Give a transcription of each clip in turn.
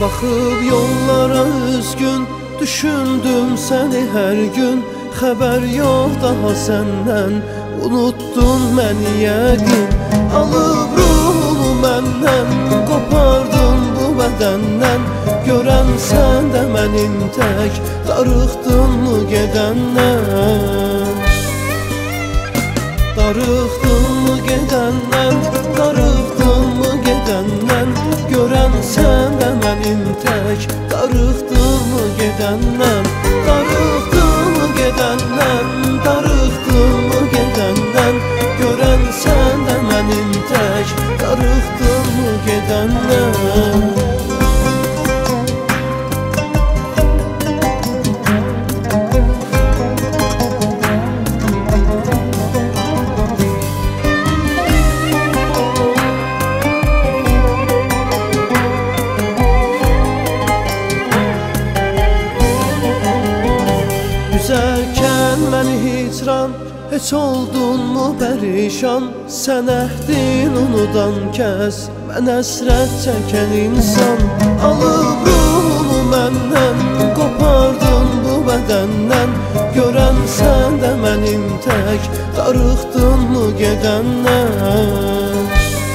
Baxıb yollara üzgün, düşündüm səni hər gün. Xəbər yox daha səndən, unuttun məni yəqin. Alıb ruhumu məndən, qopardın bu bədəndən. Görən sən də mənim tək, darıxdın mı gedəndən? Darıxdın mı gedəndən, darıxdın mı gedəndən? Görən sən də mənim tək, darıxdın mı gedəndən? Darıxdın mı gedəndən, darıxdın mı gedəndən? Görən sən də mənim tək, darıxdın mı gedəndən? Üzərkən məni hicran, heç oldun mu pərişan? Sən əhdin unudan kəs, mən əsrət çəkən insan. Alıb ruhumu məndən, qopardın bu bədəndən. Görən sən də mənim tək, darıxdın mı gedəndən?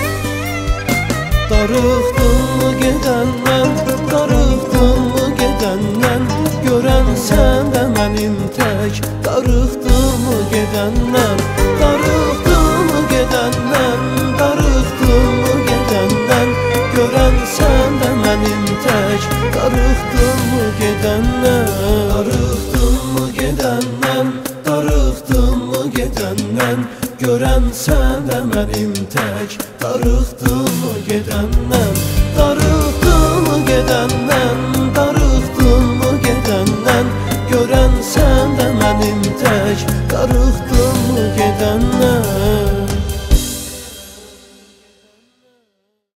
Darıxdın mı gedəndən, darıxdın mı gedəndən? Görən sən də mənim tək, darıxdın mı gedəndən? Darıxdın mı gedəndən, darıxdın mı gedəndən? Görən sən də mənim tək, darıxdın mı gedəndən? Darıxdın mı gedəndən, darıxdın mı gedəndən? Görən sən də mənim tək, darıxdın mı gedəndən? Darıxdın mı gedəndən, darıxdın mı gedəndən? Görən sən də mənim tək, darıxdın mı gedəndən?